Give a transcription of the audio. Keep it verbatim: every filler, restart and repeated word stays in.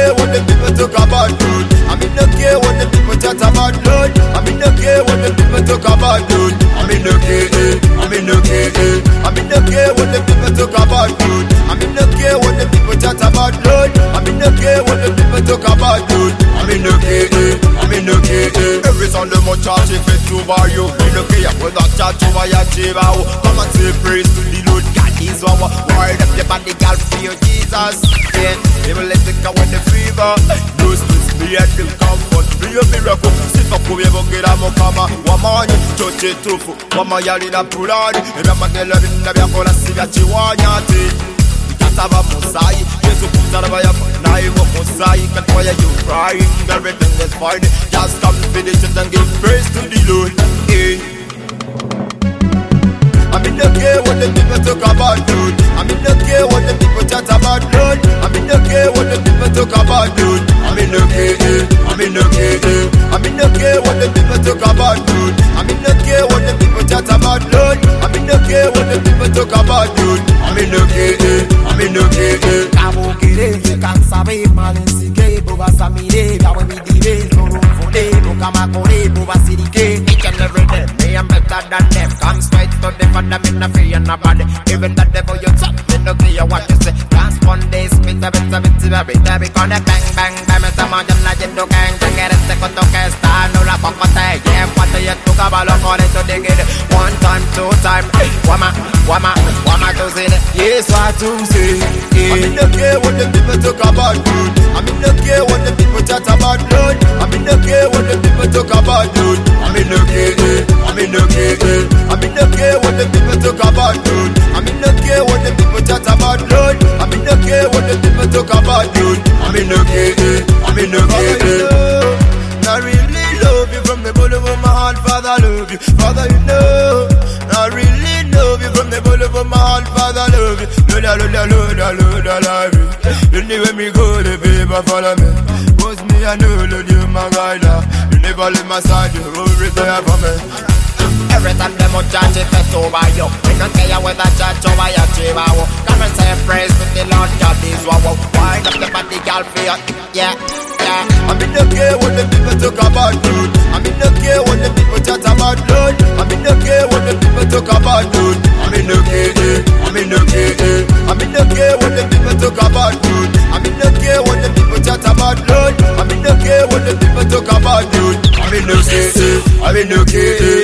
care when the people talk about load. I'm in no care when the people chat about load. I'm in no care when the people talk about load. I'm in no care, I'm in no care, I'm in no care when the people talk about load. I'm in no care when the people chat about load. I'm in no care when the people talk about load. I'm in no care, I'm in no care. Every Sunday my church if it's over you. In no care when that church over your table. Come and say praise to the Lord. God is our word of the body, girl, feel Jesus. Yeah, he will let it go with the fever. No stress, me and him comfort. Be a miracle. Sit up for me, but get out of my woman. Touch it too. Woman, you're in a pull on. And I'm a girl in the back of the city. You want your thing. Sava Musai, yes, you put out your name of Musai, and why are you crying? Everything is fine. Just come finish it and give praise to the Lord. Hey. I'm in the care when the people talk about Lord. I'm in the care when the people chat about Lord. I'm in the care when the people talk about Lord. I'm in the care, I'm in the care, I'm in the care when the people talk about Lord. I'm in the care when the people chat about Lord. I'm in the care when the people talk about Lord. I'm in the care, I'm in the care. Cabo querente, cansa ver mal en si que boba samire, ya we mi dive, no room for day, no kama kore, boba sirike. Each and every day, me am better than them. Come straight to the father, me no fear nobody. Even the devil you talk, me no care what you say. Dance one day, spit a bit, a bit, a bit, a bit, on the bang, bang, bang, me sama jam na jendo gang, gang, get it, second to que está, no la pocote, yeah, what you took a balo, on it to dig it. One time, two time, wama, wama, wama to say it. Yes, what to say. I'm in the care when the people talk about Lord. I'm in the care when the people chat about Lord. I'm in the care when the people talk about Lord. I'm in the care, I'm in the care, I'm in the care when the people talk about Lord. I'm in the care when the people chat about Lord. I'm in the care when the people talk about Lord. I'm in the care, I'm in the care. I really love you from the bottom of my heart, Father, I love you. Father, you know, I really love you from the bottom of my heart, Father, I love you. Lord, I love you, Lord, I love you, I love you. Anywhere me go, the paper follow me. Cause me, I know, Lord, you're my guide. You never leave my side, you always there for me. Every time them a chant it it's over you. We don't care whether church over your chihuahua. Come and say praise to the Lord God is wow. Wind up the body girl for you. Yeah, yeah. I'm in the care when the people talk about Lord. I'm in the care when the people chat about Lord. I'm in the care when the people talk about Lord. I'm in the care, I'm in the care, I'm in the care when the people talk about Lord. I'm in the care when the people chat about Lord. I'm in the care when the people talk about Lord. I'm in the care, I'm in the care.